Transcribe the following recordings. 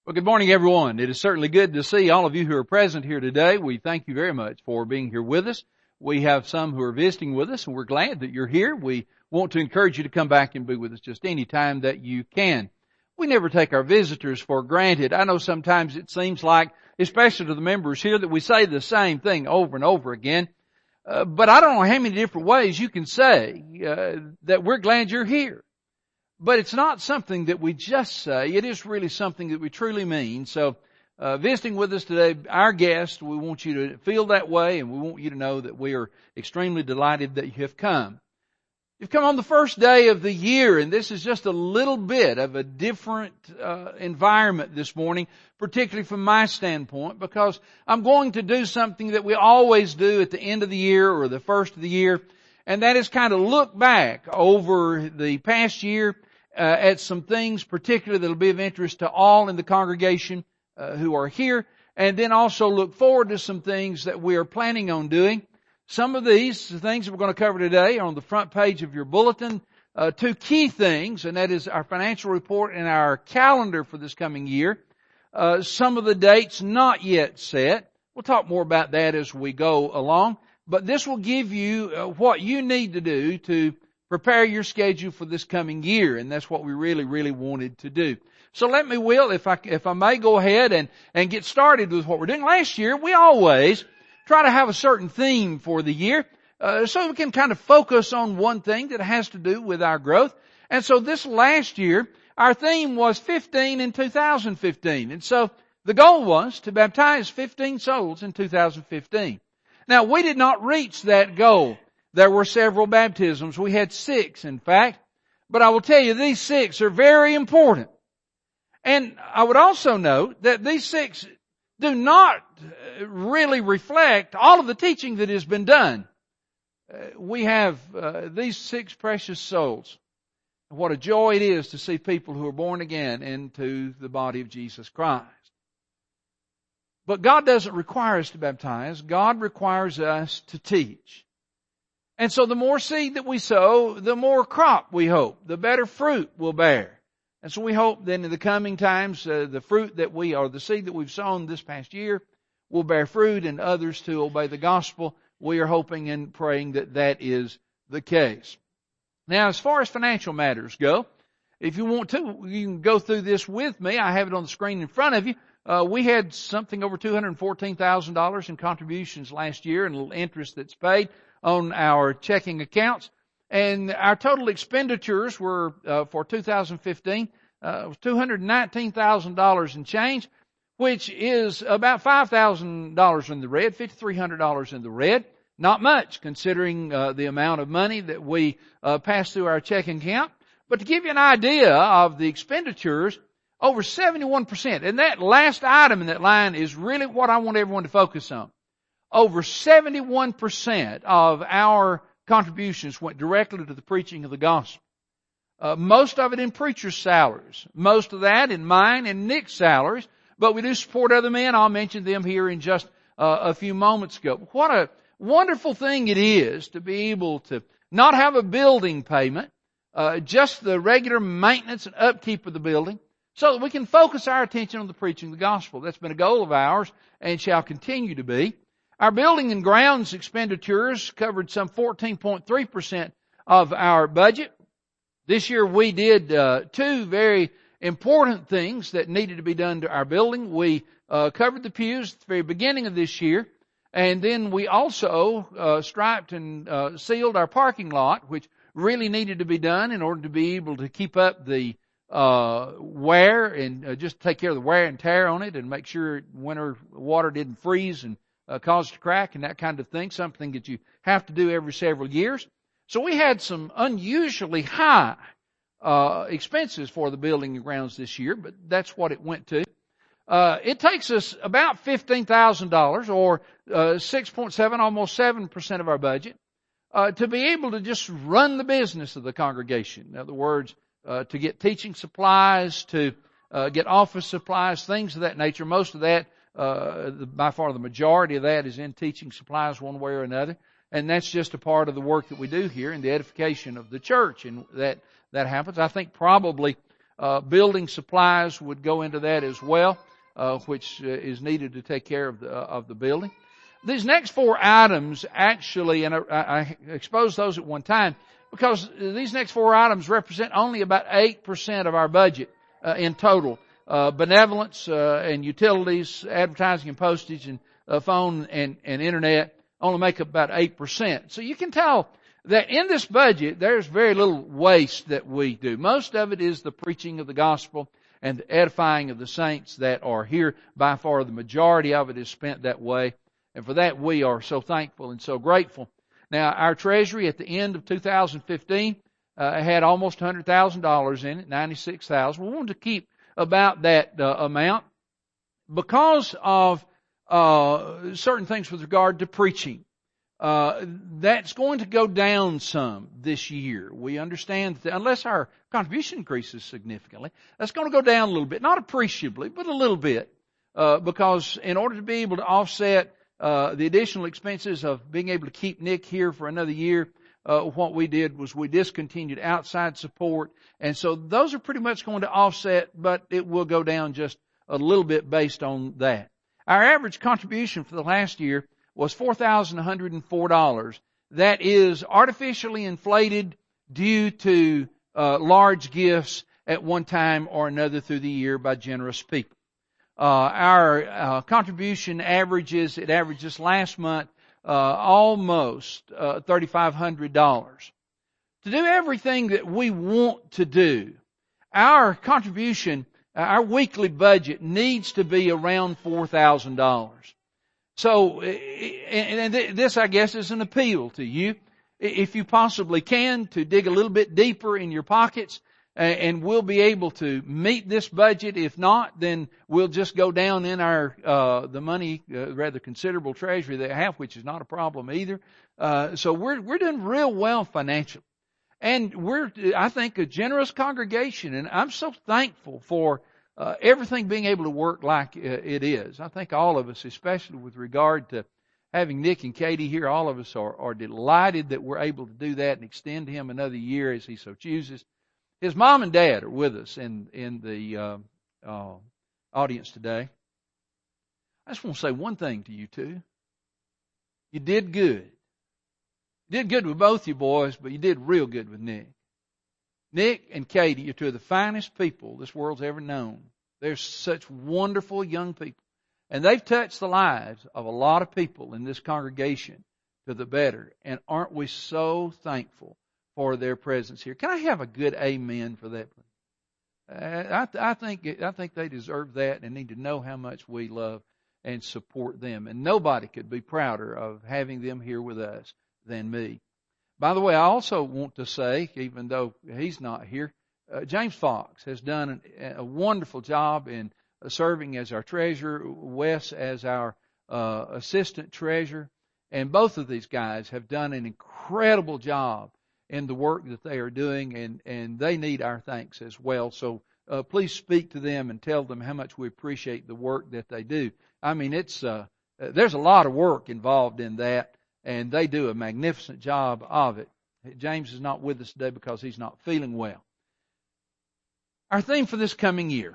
Well, good morning, everyone. It is certainly good to see all of you who are present here today. We thank you very much for being here with us. We have some who are visiting with us, and we're glad that you're here. We want to encourage you to come back and be with us just any time that you can. We never take our visitors for granted. I know sometimes it seems like, especially to the members here, that we say the same thing over and over again. But I don't know how many different ways you can say that we're glad you're here. But it's not something that we just say. It is really something that we truly mean. So, visiting with us today, our guest, we want you to feel that way, and we want you to know that we are extremely delighted that you have come. You've come on the first day of the year, and this is just a little bit of a different environment this morning, particularly from my standpoint, because I'm going to do something that we always do at the end of the year or the first of the year, and that is kind of look back over the past year at some things particularly that will be of interest to all in the congregation who are here, and then also look forward to some things that we are planning on doing. Some of these things that we're going to cover today are on the front page of your bulletin. Two key things, and that is our financial report and our calendar for this coming year. Some of the dates not yet set. We'll talk more about that as we go along. But this will give you what you need to do to prepare your schedule for this coming year, and that's what we really wanted to do. So let me, if I may, go ahead and get started with what we're doing. Last year, we always try to have a certain theme for the year, so we can kind of focus on one thing that has to do with our growth. And so this last year, our theme was 15 in 2015. And so the goal was to baptize 15 souls in 2015. Now, we did not reach that goal. There were several baptisms. We had 6, in fact. But I will tell you, these 6 are very important. And I would also note that these 6 do not really reflect all of the teaching that has been done. We have these 6 precious souls. What a joy it is to see people who are born again into the body of Jesus Christ. But God doesn't require us to baptize. God requires us to teach. And so the more seed that we sow, the more crop we hope, the better fruit we'll bear. And so we hope that in the coming times, the seed that we've sown this past year will bear fruit, and others to obey the gospel. We are hoping and praying that that is the case. Now, as far as financial matters go, if you want to, you can go through this with me. I have it on the screen in front of you. We had something over $214,000 in contributions last year, and a little interest that's paid on our checking accounts. And our total expenditures were, for 2015, was $219,000 in change, which is about $5,000 in the red, $5,300 in the red. Not much, considering the amount of money that we pass through our checking account. But to give you an idea of the expenditures, over 71%. And that last item in that line is really what I want everyone to focus on. Over 71% of our contributions went directly to the preaching of the gospel. Most of it in preachers' salaries. Most of that in mine and Nick's salaries. But we do support other men. I'll mention them here in just a few moments ago. What a wonderful thing it is to be able to not have a building payment, just the regular maintenance and upkeep of the building, so that we can focus our attention on the preaching of the gospel. That's been a goal of ours and shall continue to be. Our building and grounds expenditures covered some 14.3% of our budget. This year we did 2 very important things that needed to be done to our building. We covered the pews at the very beginning of this year, and then we also striped and sealed our parking lot, which really needed to be done in order to be able to keep up the wear and just take care of the wear and tear on it and make sure winter water didn't freeze and cause it to crack and that kind of thing, something that you have to do every several years. So we had some unusually high expenses for the building and grounds this year, but that's what it went to. It takes us about $15,000 or 6.7, almost 7% of our budget to be able to just run the business of the congregation. In other words, to get teaching supplies, to get office supplies, things of that nature. Most of that, by far the majority of that is in teaching supplies one way or another. And that's just a part of the work that we do here in the edification of the church. And that happens. I think probably Building supplies would go into that as well, which is needed to take care of the building. These next 4 items actually, and I exposed those at one time, because these next 4 items represent only about 8% of our budget in total. Benevolence and utilities, advertising and postage, and phone and internet only make up about 8%. So you can tell that in this budget, there's very little waste that we do. Most of it is the preaching of the gospel and the edifying of the saints that are here. By far, the majority of it is spent that way. And for that, we are so thankful and so grateful. Now, our treasury at the end of 2015 had almost $100,000 in it, $96,000. We wanted to keep about that amount because of certain things with regard to preaching. That's going to go down some this year. We understand that unless our contribution increases significantly, that's going to go down a little bit. Not appreciably, but a little bit. Because in order to be able to offset the additional expenses of being able to keep Nick here for another year, what we did was we discontinued outside support. And so those are pretty much going to offset, but it will go down just a little bit based on that. Our average contribution for the last year was $4,104. That is artificially inflated due to large gifts at one time or another through the year by generous people. Our contribution averages last month almost $3,500. To do everything that we want to do, our contribution, our weekly budget needs to be around $4,000. So, and this, I guess, is an appeal to you, if you possibly can, to dig a little bit deeper in your pockets, and we'll be able to meet this budget. If not, then we'll just go down in our the money, rather considerable treasury they have, which is not a problem either. So we're doing real well financially, and we're, I think, a generous congregation, and I'm so thankful for everything being able to work like it is. I think all of us, especially with regard to having Nick and Katie here, all of us are delighted that we're able to do that and extend him another year as he so chooses. His mom and dad are with us in the audience today. I just want to say one thing to you two. You did good. You did good with both you boys, but you did real good with Nick. Nick and Katie are two of the finest people this world's ever known. They're such wonderful young people. And they've touched the lives of a lot of people in this congregation to the better. And aren't we so thankful for their presence here? Can I have a good amen for that? I think they deserve that and need to know how much we love and support them. And nobody could be prouder of having them here with us than me. By the way, I also want to say, even though he's not here, James Fox has done a wonderful job in serving as our treasurer, Wes as our assistant treasurer, and both of these guys have done an incredible job in the work that they are doing, and they need our thanks as well. So please speak to them and tell them how much we appreciate the work that they do. I mean, there's a lot of work involved in that, and they do a magnificent job of it. James is not with us today because he's not feeling well. Our theme for this coming year.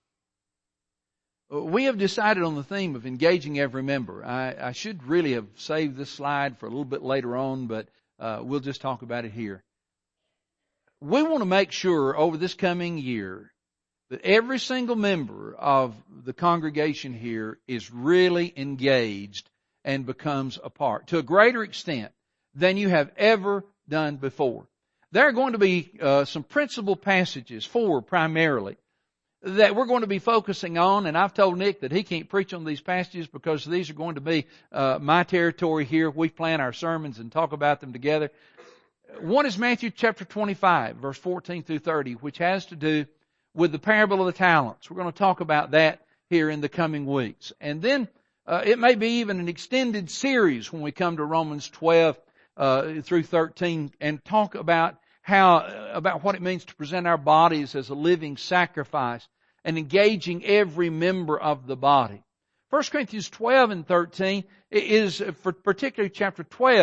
We have decided on the theme of engaging every member. I should really have saved this slide for a little bit later on, but we'll just talk about it here. We want to make sure over this coming year that every single member of the congregation here is really engaged and becomes a part to a greater extent than you have ever done before. There are going to be some principal passages, 4 primarily, that we're going to be focusing on, and I've told Nick that he can't preach on these passages because these are going to be my territory here. We plan our sermons and talk about them together. One is Matthew chapter 25, verse 14 through 30, which has to do with the parable of the talents. We're going to talk about that here in the coming weeks. And then it may be even an extended series when we come to Romans 12 through 13 and talk about what it means to present our bodies as a living sacrifice and engaging every member of the body. 1 Corinthians 12 and 13 is, for particularly chapter 12,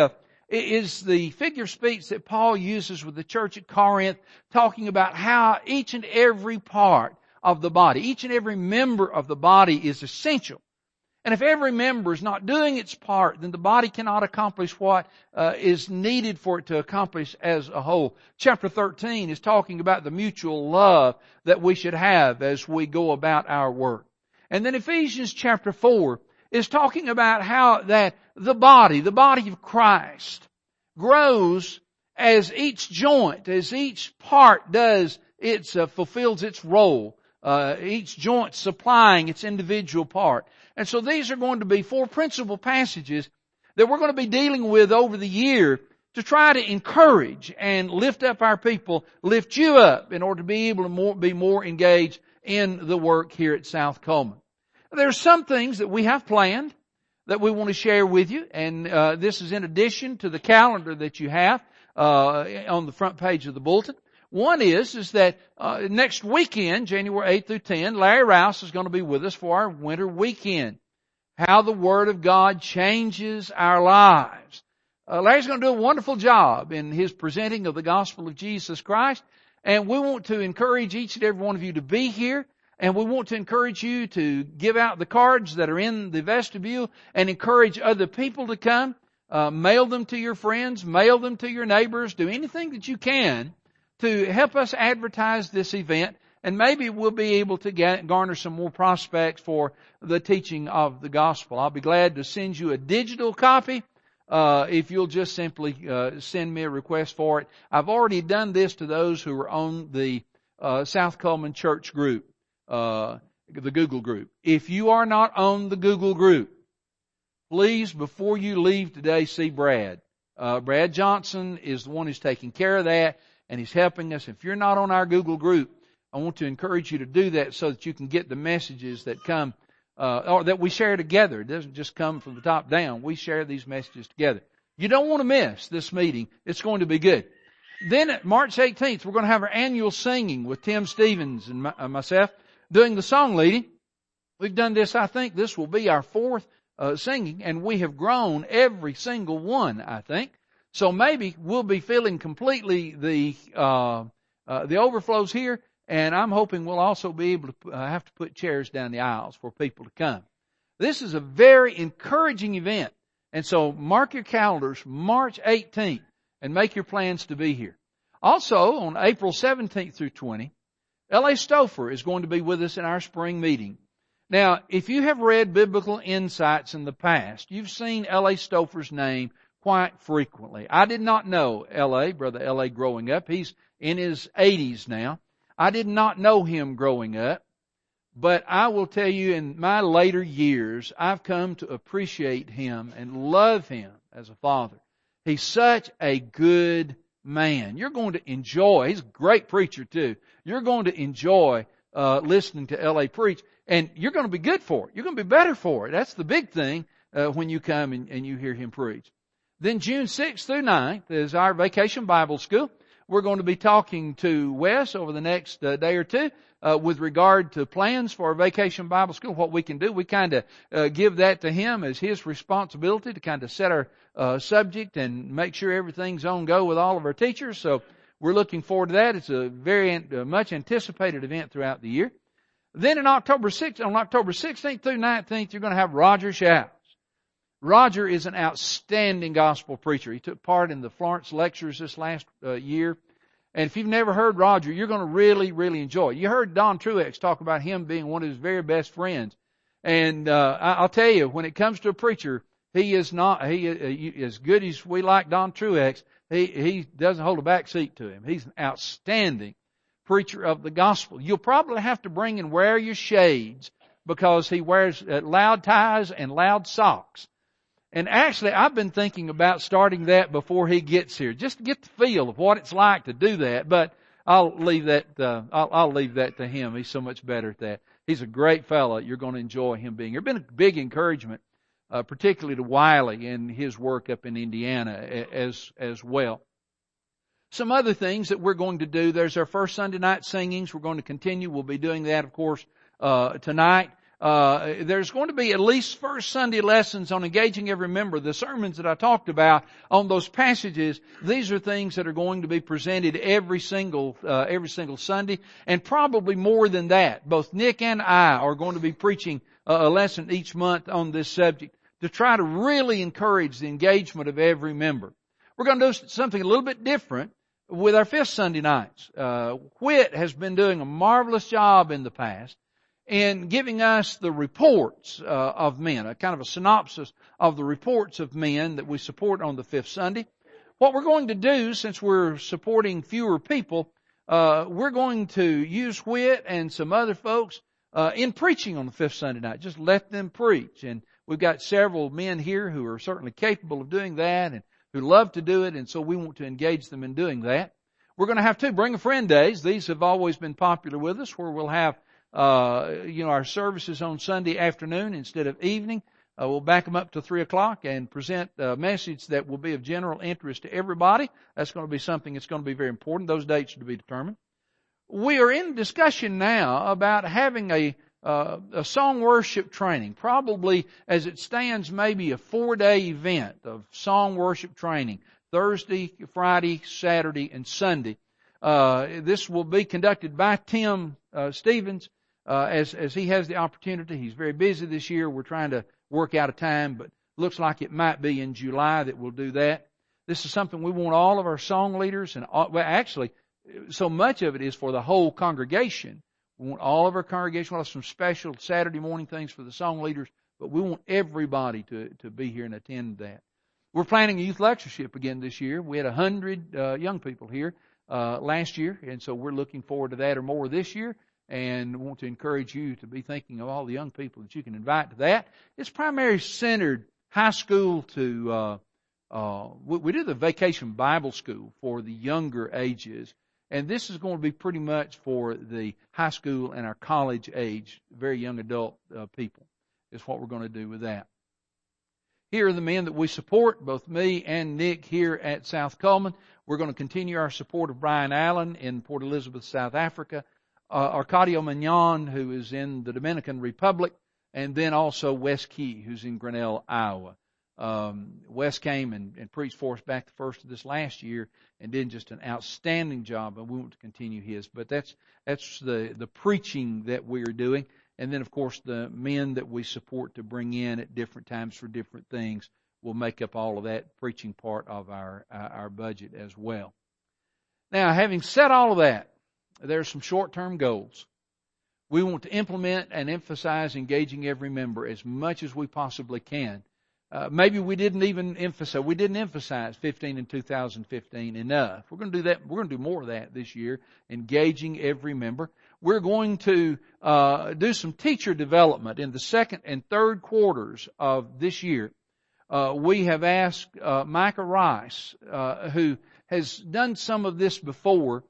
is the figure of speech that Paul uses with the church at Corinth, talking about how each and every part of the body, each and every member of the body is essential. And if every member is not doing its part, then the body cannot accomplish what is needed for it to accomplish as a whole. Chapter 13 is talking about the mutual love that we should have as we go about our work. And then Ephesians chapter 4 is talking about how that the body of Christ, grows as each joint, as each part does fulfills its role. Each joint supplying its individual part. And so these are going to be 4 principal passages that we're going to be dealing with over the year to try to encourage and lift up our people, lift you up in order to be able to be more engaged in the work here at South Coleman. There are some things that we have planned that we want to share with you, and this is in addition to the calendar that you have on the front page of the bulletin. One is that next weekend, January 8th through 10, Larry Rouse is going to be with us for our winter weekend. How the Word of God changes our lives. Larry's going to do a wonderful job in his presenting of the gospel of Jesus Christ, and we want to encourage each and every one of you to be here, and we want to encourage you to give out the cards that are in the vestibule and encourage other people to come. Mail them to your friends, mail them to your neighbors, do anything that you can to help us advertise this event, and maybe we'll be able to garner some more prospects for the teaching of the gospel. I'll be glad to send you a digital copy if you'll just simply send me a request for it. I've already done this to those who are on the South Coleman Church group, the Google group. If you are not on the Google group, please, before you leave today, see Brad. Brad Johnson is the one who's taking care of that, and he's helping us. If you're not on our Google group, I want to encourage you to do that so that you can get the messages that come, or that we share together. It doesn't just come from the top down. We share these messages together. You don't want to miss this meeting. It's going to be good. Then at March 18th, we're going to have our annual singing with Tim Stevens and myself doing the song leading. We've done this, I think this will be our 4th singing, and we have grown every single one, I think. So maybe we'll be filling completely the overflows here, and I'm hoping we'll also be able to have to put chairs down the aisles for people to come. This is a very encouraging event, and so mark your calendars, March 18th, and make your plans to be here. Also, on April 17th through 20, L.A. Stouffer is going to be with us in our spring meeting. Now, if you have read Biblical Insights in the past, you've seen L.A. Stouffer's name quite frequently. I did not know Brother L.A. growing up. He's in his 80s now. I did not know him growing up, but I will tell you in my later years, I've come to appreciate him and love him as a father. He's such a good man. You're going to enjoy, he's a great preacher too. You're going to enjoy listening to L.A. preach, and you're going to be good for it. You're going to be better for it. That's the big thing when you come and you hear him preach. Then June 6th through 9th is our Vacation Bible School. We're going to be talking to Wes over the next day or two with regard to plans for our Vacation Bible School, what we can do. We kind of give that to him as his responsibility to kind of set our subject and make sure everything's on go with all of our teachers. So we're looking forward to that. It's a very much anticipated event throughout the year. Then on October 16th through 19th, you're going to have Roger Shouse. Roger is an outstanding gospel preacher. He took part in the Florence lectures this last year. And if you've never heard Roger, you're going to really, really enjoy it. You heard Don Truex talk about him being one of his very best friends. And I'll tell you, when it comes to a preacher, he is as good as we like Don Truex. He doesn't hold a back seat to him. He's an outstanding preacher of the gospel. You'll probably have to bring and wear your shades because he wears loud ties and loud socks. And actually, I've been thinking about starting that before he gets here, just to get the feel of what it's like to do that. But I'll leave that. I'll leave that to him. He's so much better at that. He's a great fellow. You're going to enjoy him being here. Been a big encouragement, particularly to Wiley in his work up in Indiana as well. Some other things that we're going to do. There's our first Sunday night singings. We're going to continue. We'll be doing that, of course, tonight. There's going to be at least first Sunday lessons on engaging every member. The sermons that I talked about on those passages, these are things that are going to be presented every single Sunday, and probably more than that. Both Nick and I are going to be preaching a lesson each month on this subject to try to really encourage the engagement of every member. We're going to do something a little bit different with our fifth Sunday nights. Whit has been doing a marvelous job in the past in giving us the reports of men, a kind of a synopsis of the reports of men that we support on the fifth Sunday. What we're going to do, since we're supporting fewer people, we're going to use Whit and some other folks in preaching on the fifth Sunday night. Just let them preach. And we've got several men here who are certainly capable of doing that and who love to do it, and so we want to engage them in doing that. We're going to have two Bring a Friend days. These have always been popular with us, where we'll have our services on Sunday afternoon instead of evening. We'll back them up to 3 o'clock and present a message that will be of general interest to everybody. That's going to be something that's going to be very important. Those dates are to be determined. We are in discussion now about having a song worship training, probably as it stands maybe a 4-day event of song worship training, Thursday, Friday, Saturday, and Sunday. This will be conducted by Tim Stevens as he has the opportunity. He's very busy this year. We're trying to work out a time, but looks like it might be in July that we'll do that. This is something we want all of our song leaders, and actually, so much of it is for the whole congregation. We want all of our congregation. We'll have some special Saturday morning things for the song leaders, but we want everybody to be here and attend that. We're planning a youth lectureship again this year. We had 100 young people here last year, and so we're looking forward to that or more this year, and want to encourage you to be thinking of all the young people that you can invite to that. It's primarily centered high school to we do the Vacation Bible School for the younger ages. And this is going to be pretty much for the high school and our college age, very young adult people, is what we're going to do with that. Here are the men that we support, both me and Nick here at South Coleman. We're going to continue our support of Brian Allen in Port Elizabeth, South Africa, Arcadio Mignon, who is in the Dominican Republic, and then also Wes Key, who's in Grinnell, Iowa. Wes came and preached for us back the first of this last year and did just an outstanding job, and we want to continue his. But that's the preaching that we are doing. And then, of course, the men that we support to bring in at different times for different things will make up all of that preaching part of our budget as well. Now, having said all of that, there are some short-term goals. We want to implement and emphasize engaging every member as much as we possibly can. Maybe we didn't emphasize 15 in 2015 enough. We're going to do that. We're going to do more of that this year, engaging every member. We're going to do some teacher development in the second and third quarters of this year. We have asked Micah Rice, who has done some of this before,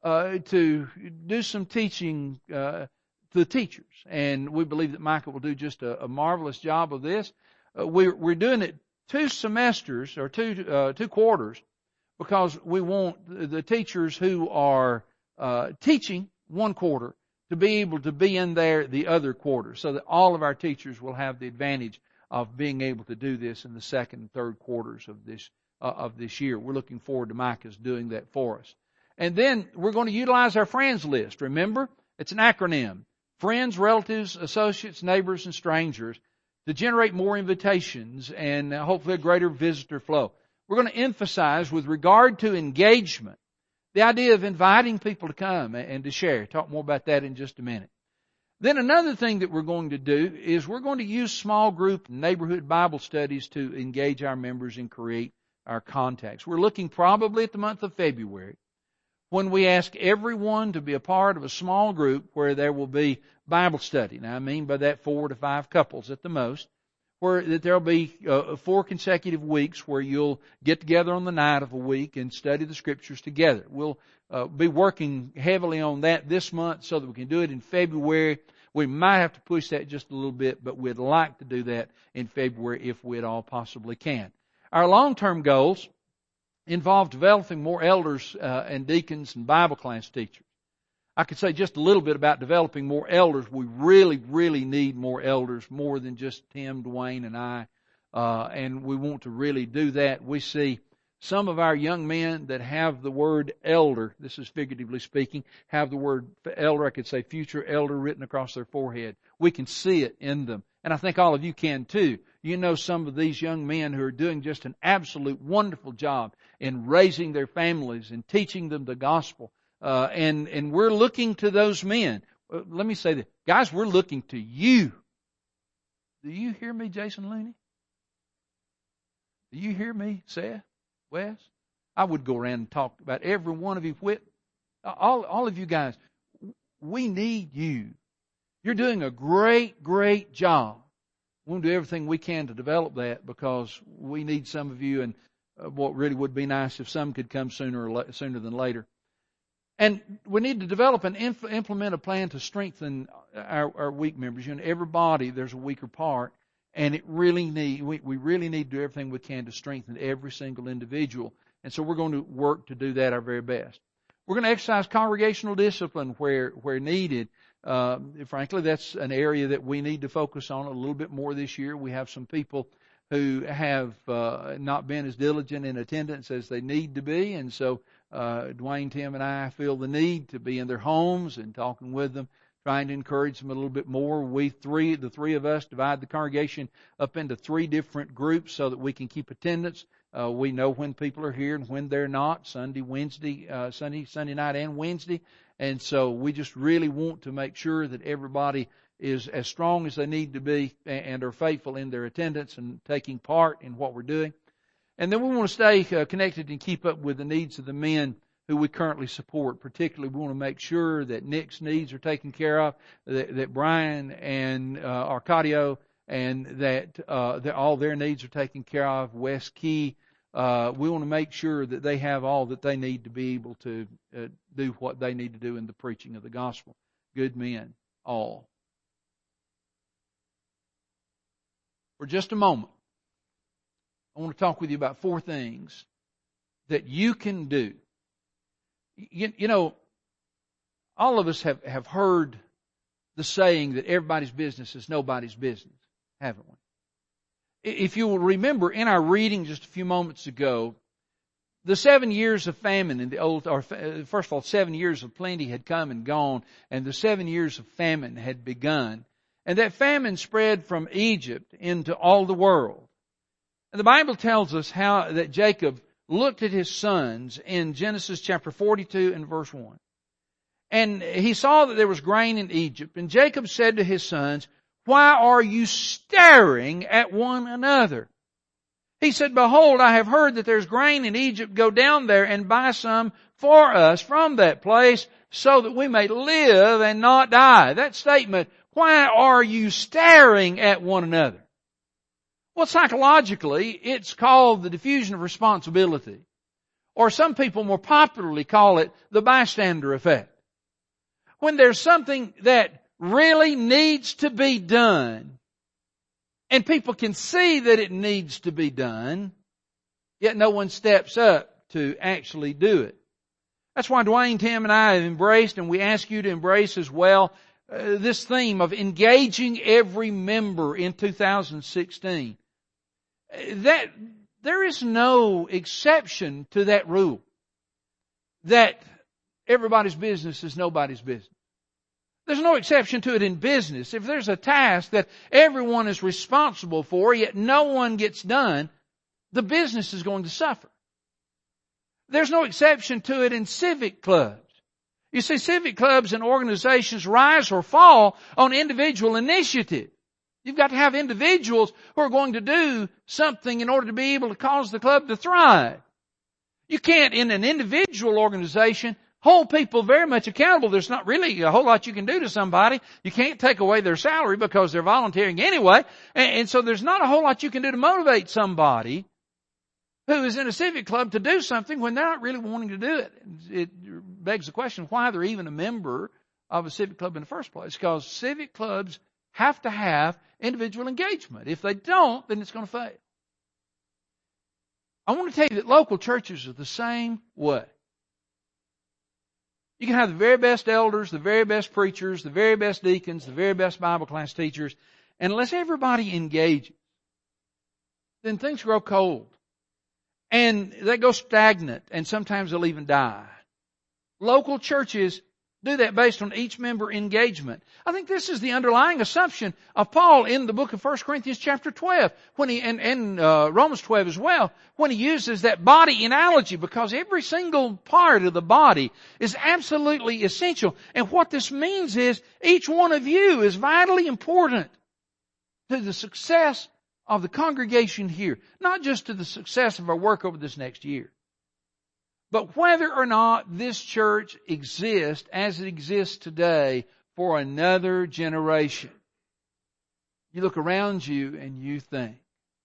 to do some teaching to the teachers. And we believe that Micah will do just a marvelous job of this. We're doing it 2 semesters or 2 quarters, because we want the teachers who are teaching one quarter to be able to be in there the other quarter, so that all of our teachers will have the advantage of being able to do this in the second and third quarters of this year. We're looking forward to Micah's doing that for us. And then we're going to utilize our friends list. Remember, it's an acronym: friends, relatives, associates, neighbors, and strangers, to generate more invitations and hopefully a greater visitor flow. We're going to emphasize, with regard to engagement, the idea of inviting people to come and to share. Talk more about that in just a minute. Then another thing that we're going to do is we're going to use small group neighborhood Bible studies to engage our members and create our contacts. We're looking probably at the month of February, when we ask everyone to be a part of a small group where there will be Bible study. Now, I mean by that 4 to 5 couples at the most, where that there'll be 4 consecutive weeks where you'll get together on the night of a week and study the Scriptures together. We'll be working heavily on that this month so that we can do it in February. We might have to push that just a little bit, but we'd like to do that in February if we at all possibly can. Our long-term goals involve developing more elders and deacons and Bible class teachers. I could say just a little bit about developing more elders. We really, really need more elders, more than just Tim, Dwayne, and I. And we want to really do that. We see some of our young men that have the word elder, this is figuratively speaking, have the word elder, I could say future elder, written across their forehead. We can see it in them. And I think all of you can too. You know some of these young men who are doing just an absolute wonderful job in raising their families and teaching them the gospel. And we're looking to those men. Let me say this. Guys, we're looking to you. Do you hear me, Jason Looney? Do you hear me, Seth? Wes? I would go around and talk about every one of you. All of you guys, we need you. You're doing a great, great job. We'll do everything we can to develop that because we need some of you, and what really would be nice if some could come sooner than later. And we need to develop and implement a plan to strengthen our weak members. You know, every body, there's a weaker part. And we really need to do everything we can to strengthen every single individual. And so we're going to work to do that our very best. We're going to exercise congregational discipline where needed. Frankly, that's an area that we need to focus on a little bit more this year. We have some people who have not been as diligent in attendance as they need to be. And so Dwayne, Tim, and I feel the need to be in their homes and talking with them, trying to encourage them a little bit more. The three of us, divide the congregation up into 3 different groups so that we can keep attendance. We know when people are here and when they're not, Sunday night and Wednesday. And so we just really want to make sure that everybody is as strong as they need to be and are faithful in their attendance and taking part in what we're doing. And then we want to stay connected and keep up with the needs of the men who we currently support. Particularly, we want to make sure that Nick's needs are taken care of, that Brian and Arcadio, and that all their needs are taken care of. West Key, we want to make sure that they have all that they need to be able to do what they need to do in the preaching of the gospel. Good men, all. For just a moment, I want to talk with you about 4 things that you can do. You know, all of us have heard the saying that everybody's business is nobody's business, haven't we? If you will remember in our reading just a few moments ago, the 7 years of famine in the old, or first of all, 7 years of plenty had come and gone, and the 7 years of famine had begun. And that famine spread from Egypt into all the world. And the Bible tells us how that Jacob looked at his sons in Genesis chapter 42 and verse 1. And he saw that there was grain in Egypt. And Jacob said to his sons, "Why are you staring at one another?" He said, "Behold, I have heard that there's grain in Egypt. Go down there and buy some for us from that place so that we may live and not die." That statement, "Why are you staring at one another?" Well, psychologically, it's called the diffusion of responsibility. Or some people more popularly call it the bystander effect. When there's something that really needs to be done, and people can see that it needs to be done, yet no one steps up to actually do it. That's why Dwayne, Tim, and I have embraced, and we ask you to embrace as well, this theme of engaging every member in 2016. That there is no exception to that rule, that everybody's business is nobody's business. There's no exception to it in business. If there's a task that everyone is responsible for, yet no one gets done, the business is going to suffer. There's no exception to it in civic clubs. You see, civic clubs and organizations rise or fall on individual initiative. You've got to have individuals who are going to do something in order to be able to cause the club to thrive. You can't, in an individual organization, hold people very much accountable. There's not really a whole lot you can do to somebody. You can't take away their salary because they're volunteering anyway. And so there's not a whole lot you can do to motivate somebody who is in a civic club to do something when they're not really wanting to do it. It begs the question why they're even a member of a civic club in the first place. Because civic clubs have to have individual engagement. If they don't, then it's going to fail. I want to tell you that local churches are the same way. You can have the very best elders, the very best preachers, the very best deacons, the very best Bible class teachers, and unless everybody engages, then things grow cold. And they go stagnant, and sometimes they'll even die. Local churches do that based on each member engagement. I think this is the underlying assumption of Paul in the book of 1 Corinthians chapter 12, when he, and Romans 12 as well, when he uses that body analogy, because every single part of the body is absolutely essential. And what this means is each one of you is vitally important to the success of the congregation here, not just to the success of our work over this next year. But whether or not this church exists as it exists today for another generation. You look around you and you think,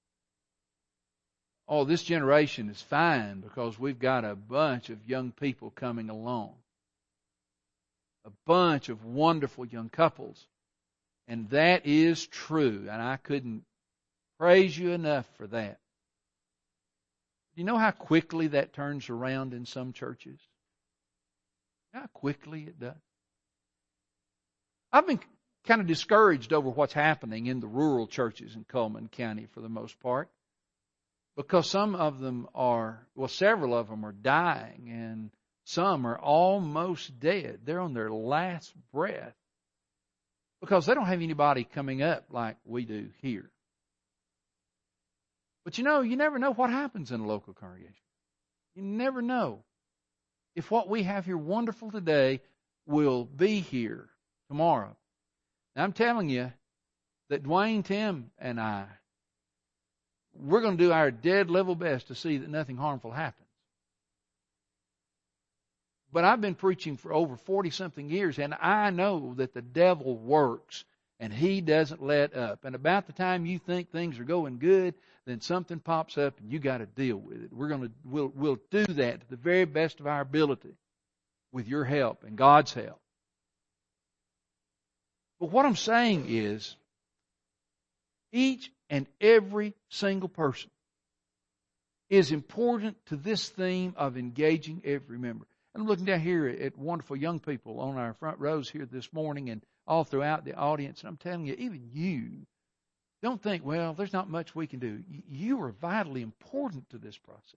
oh, this generation is fine because we've got a bunch of young people coming along. A bunch of wonderful young couples. And that is true. And I couldn't praise you enough for that. Do you know how quickly that turns around in some churches? How quickly it does. I've been kind of discouraged over what's happening in the rural churches in Cullman County for the most part. Because some of them are, well, several of them are dying, and some are almost dead. They're on their last breath. Because they don't have anybody coming up like we do here. But you know, you never know what happens in a local congregation. You never know if what we have here wonderful today will be here tomorrow. Now, I'm telling you that Dwayne, Tim, and I, we're going to do our dead level best to see that nothing harmful happens. But I've been preaching for over 40-something years, and I know that the devil works, and he doesn't let up. And about the time you think things are going good, then something pops up, and you got to deal with it. We'll do that to the very best of our ability, with your help and God's help. But what I'm saying is, each and every single person is important to this theme of engaging every member. I'm looking down here at wonderful young people on our front rows here this morning and all throughout the audience. And I'm telling you, even you, don't think, well, there's not much we can do. You are vitally important to this process.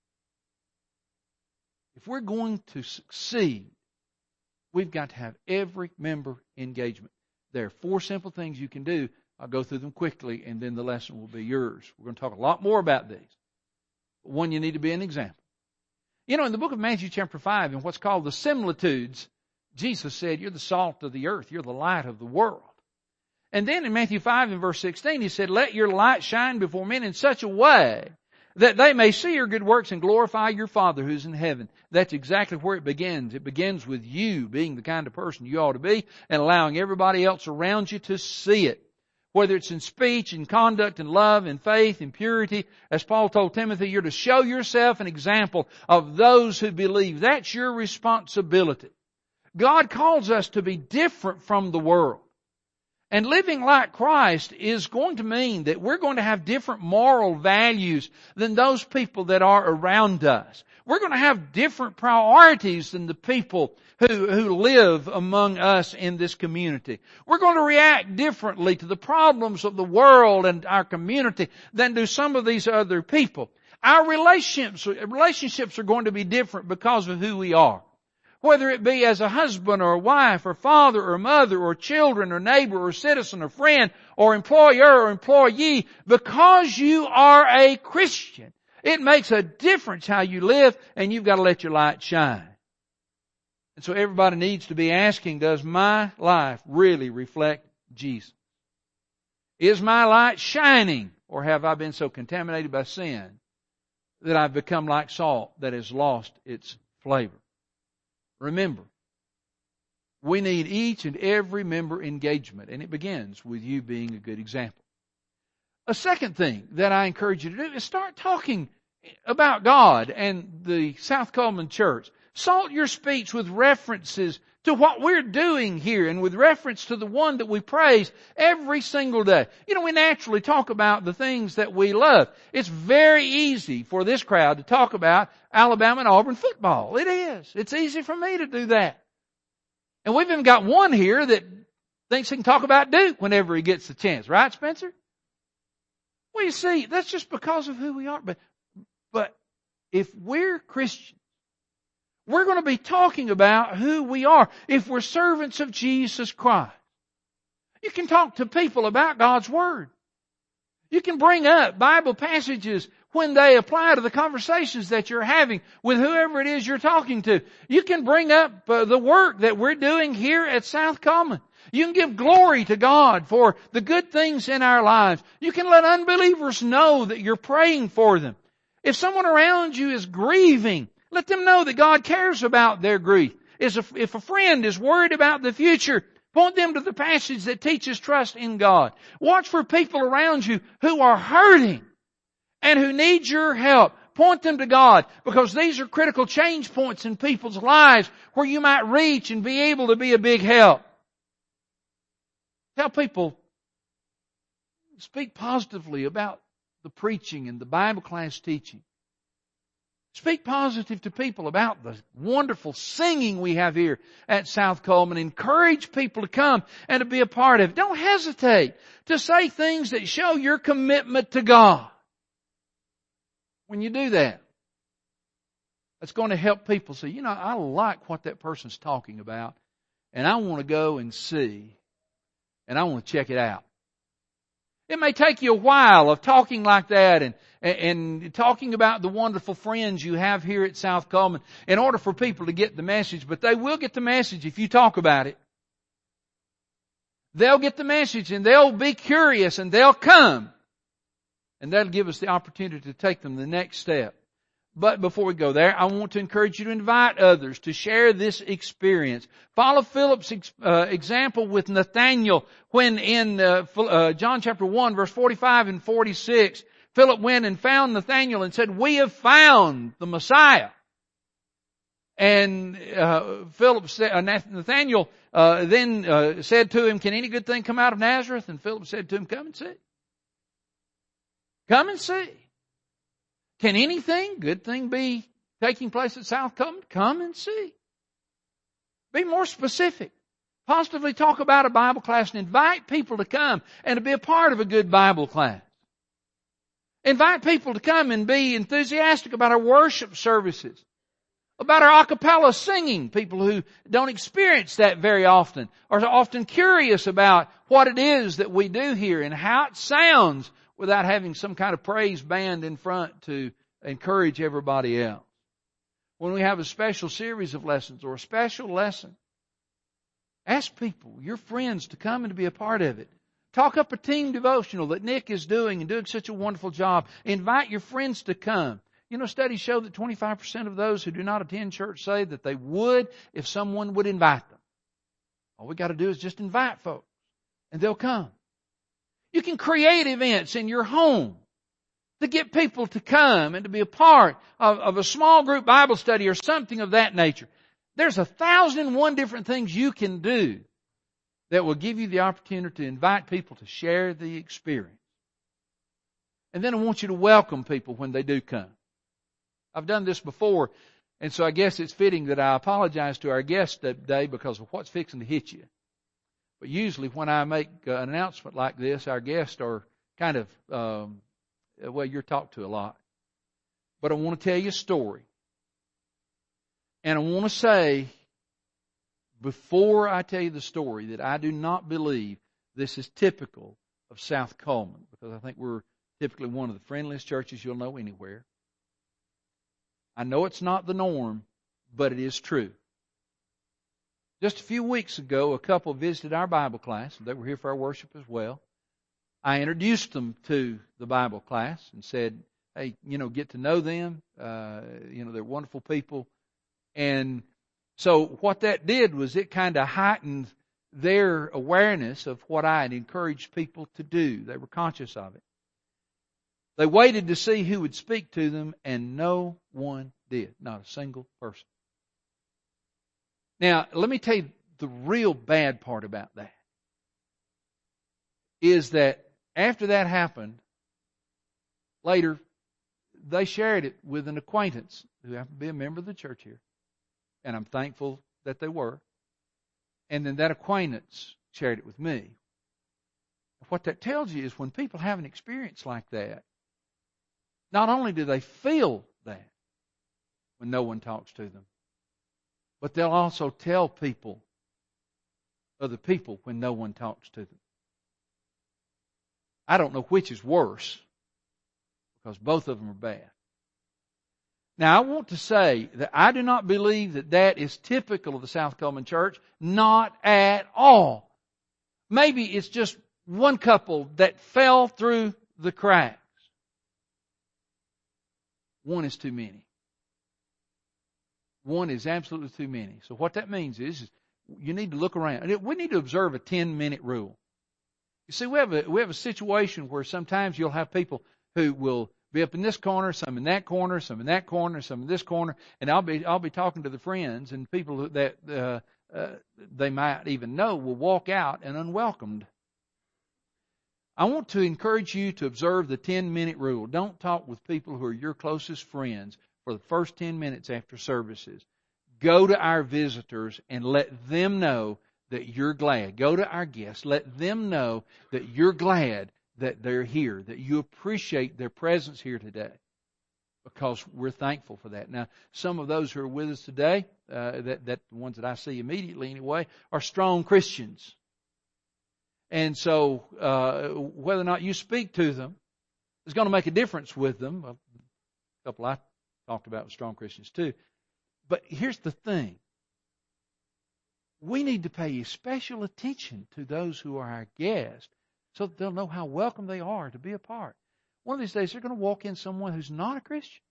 If we're going to succeed, we've got to have every member engagement. There are 4 simple things you can do. I'll go through them quickly, and then the lesson will be yours. We're going to talk a lot more about these. But one, you need to be an example. You know, in the book of Matthew chapter 5, in what's called the similitudes, Jesus said, you're the salt of the earth. You're the light of the world. And then in Matthew 5 and verse 16, he said, let your light shine before men in such a way that they may see your good works and glorify your Father who's in heaven. That's exactly where it begins. It begins with you being the kind of person you ought to be and allowing everybody else around you to see it. Whether it's in speech, in conduct, in love, in faith, in purity. As Paul told Timothy, you're to show yourself an example of those who believe. That's your responsibility. God calls us to be different from the world. And living like Christ is going to mean that we're going to have different moral values than those people that are around us. We're going to have different priorities than the people who live among us in this community. We're going to react differently to the problems of the world and our community than do some of these other people. Our relationships are going to be different because of who we are. Whether it be as a husband or a wife or father or mother or children or neighbor or citizen or friend or employer or employee, because you are a Christian, it makes a difference how you live, and you've got to let your light shine. And so everybody needs to be asking, does my life really reflect Jesus? Is my light shining, or have I been so contaminated by sin that I've become like salt that has lost its flavor? Remember, we need each and every member engagement, and it begins with you being a good example. A second thing that I encourage you to do is start talking about God and the South Cullman Church. Salt your speech with references to what we're doing here and with reference to the one that we praise every single day. You know, we naturally talk about the things that we love. It's very easy for this crowd to talk about Alabama and Auburn football. It is. It's easy for me to do that. And we've even got one here that thinks he can talk about Duke whenever he gets the chance. Right, Spencer? Well, you see, that's just because of who we are. But if we're Christians, we're going to be talking about who we are if we're servants of Jesus Christ. You can talk to people about God's Word. You can bring up Bible passages when they apply to the conversations that you're having with whoever it is you're talking to. You can bring up the work that we're doing here at South Coleman. You can give glory to God for the good things in our lives. You can let unbelievers know that you're praying for them. If someone around you is grieving, let them know that God cares about their grief. If a friend is worried about the future, point them to the passage that teaches trust in God. Watch for people around you who are hurting and who need your help. Point them to God, because these are critical change points in people's lives where you might reach and be able to be a big help. Tell people, speak positively about the preaching and the Bible class teaching. Speak positive to people about the wonderful singing we have here at South Coleman. Encourage people to come and to be a part of it. Don't hesitate to say things that show your commitment to God. When you do that, it's going to help people say, you know, I like what that person's talking about, and I want to go and see, and I want to check it out. It may take you a while of talking like that and talking about the wonderful friends you have here at South Coleman in order for people to get the message, but they will get the message if you talk about it. They'll get the message and they'll be curious and they'll come. And that'll give us the opportunity to take them the next step. But before we go there, I want to encourage you to invite others to share this experience. Follow Philip's example with Nathanael when in John chapter 1 verse 45 and 46, Philip went and found Nathanael and said, "We have found the Messiah." And Nathanael then said to him, "Can any good thing come out of Nazareth?" And Philip said to him, "Come and see." Come and see. Can anything, good thing, be taking place at South Coleman? Come and see. Be more specific. Positively talk about a Bible class and invite people to come and to be a part of a good Bible class. Invite people to come and be enthusiastic about our worship services, about our a cappella singing. People who don't experience that very often are often curious about what it is that we do here and how it sounds without having some kind of praise band in front to encourage everybody else. When we have a special series of lessons or a special lesson, ask people, your friends, to come and to be a part of it. Talk up a team devotional that Nick is doing and doing such a wonderful job. Invite your friends to come. You know, studies show that 25% of those who do not attend church say that they would if someone would invite them. All we got to do is just invite folks, and they'll come. You can create events in your home to get people to come and to be a part of a small group Bible study or something of that nature. There's 1,001 different things you can do that will give you the opportunity to invite people to share the experience. And then I want you to welcome people when they do come. I've done this before, and so I guess it's fitting that I apologize to our guests today because of what's fixing to hit you. But usually when I make an announcement like this, our guests are kind of, well, you're talked to a lot. But I want to tell you a story. And I want to say, before I tell you the story, that I do not believe this is typical of South Coleman, because I think we're typically one of the friendliest churches you'll know anywhere. I know it's not the norm, but it is true. Just a few weeks ago, a couple visited our Bible class. They were here for our worship as well. I introduced them to the Bible class and said, hey, get to know them. They're wonderful people. And so what that did was it kind of heightened their awareness of what I had encouraged people to do. They were conscious of it. They waited to see who would speak to them, and no one did. Not a single person. Now, let me tell you the real bad part about that is that after that happened, later, they shared it with an acquaintance who happened to be a member of the church here. And I'm thankful that they were. And then that acquaintance shared it with me. What that tells you is when people have an experience like that, not only do they feel that when no one talks to them, but they'll also tell people, other people, when no one talks to them. I don't know which is worse, because both of them are bad. Now, I want to say that I do not believe that that is typical of the South Coleman Church. Not at all. Maybe it's just one couple that fell through the cracks. One is too many. One is absolutely too many. So what that means is you need to look around. We need to observe a 10-minute rule. You see, we have a situation where sometimes you'll have people who will be up in this corner, some in that corner, some in that corner, some in this corner, and I'll be talking to the friends, and people that they might even know will walk out and unwelcomed. I want to encourage you to observe the 10-minute rule. Don't talk with people who are your closest friends for the first 10 minutes after services. Go to our visitors and let them know that you're glad. Go to our guests. Let them know that you're glad that they're here, that you appreciate their presence here today, because we're thankful for that. Now, some of those who are with us today, that the ones that I see immediately anyway, are strong Christians. And so, whether or not you speak to them is going to make a difference with them. A couple I talked about with strong Christians too. But here's the thing. We need to pay special attention to those who are our guests, so that they'll know how welcome they are to be a part. One of these days, they're going to walk in someone who's not a Christian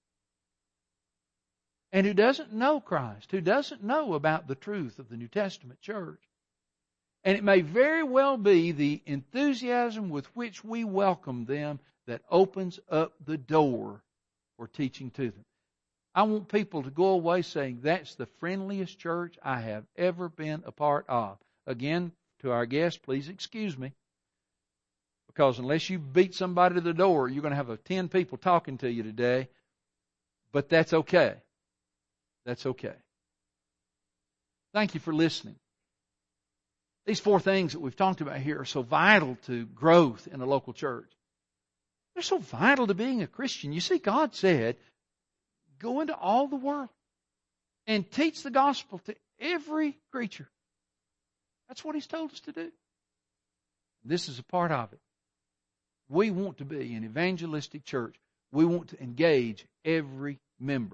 and who doesn't know Christ, who doesn't know about the truth of the New Testament church. And it may very well be the enthusiasm with which we welcome them that opens up the door for teaching to them. I want people to go away saying, that's the friendliest church I have ever been a part of. Again, to our guests, please excuse me. Because unless you beat somebody to the door, you're going to have 10 people talking to you today. But that's okay. That's okay. Thank you for listening. These 4 things that we've talked about here are so vital to growth in a local church. They're so vital to being a Christian. You see, God said, go into all the world and teach the gospel to every creature. That's what He's told us to do. This is a part of it. We want to be an evangelistic church. We want to engage every member.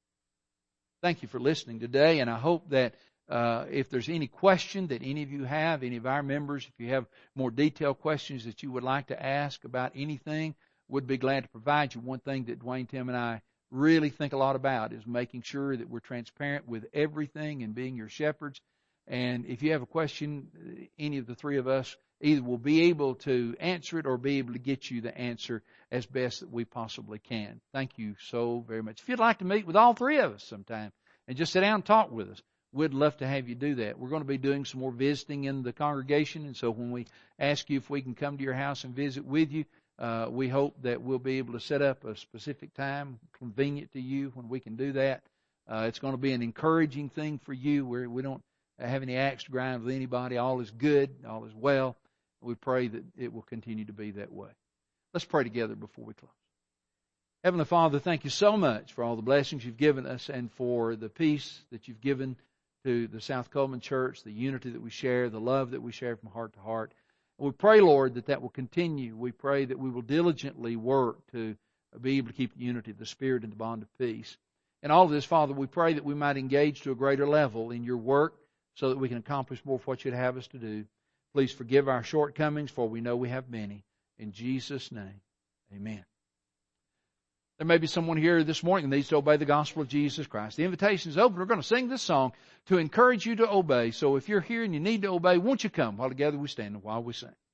Thank you for listening today, and I hope that if there's any question that any of you have, any of our members, if you have more detailed questions that you would like to ask about anything, we'd be glad to provide you. One thing that Dwayne, Tim, and I really think a lot about is making sure that we're transparent with everything and being your shepherds. And if you have a question, any of the 3 of us either will be able to answer it or be able to get you the answer as best that we possibly can. Thank you so very much. If you'd like to meet with all 3 of us sometime and just sit down and talk with us, we'd love to have you do that. We're going to be doing some more visiting in the congregation, and so when we ask you if we can come to your house and visit with you, we hope that we'll be able to set up a specific time convenient to you when we can do that. It's going to be an encouraging thing for you where we don't have any axe to grind with anybody. All is good. All is well. We pray that it will continue to be that way. Let's pray together before we close. Heavenly Father, thank you so much for all the blessings you've given us and for the peace that you've given to the South Coleman Church, the unity that we share, the love that we share from heart to heart. We pray, Lord, that will continue. We pray that we will diligently work to be able to keep the unity of the Spirit and the bond of peace. And all of this, Father, we pray that we might engage to a greater level in your work so that we can accomplish more of what you'd have us to do. Please forgive our shortcomings, for we know we have many. In Jesus' name, amen. There may be someone here this morning that needs to obey the gospel of Jesus Christ. The invitation is open. We're going to sing this song to encourage you to obey. So if you're here and you need to obey, won't you come while together we stand and while we sing.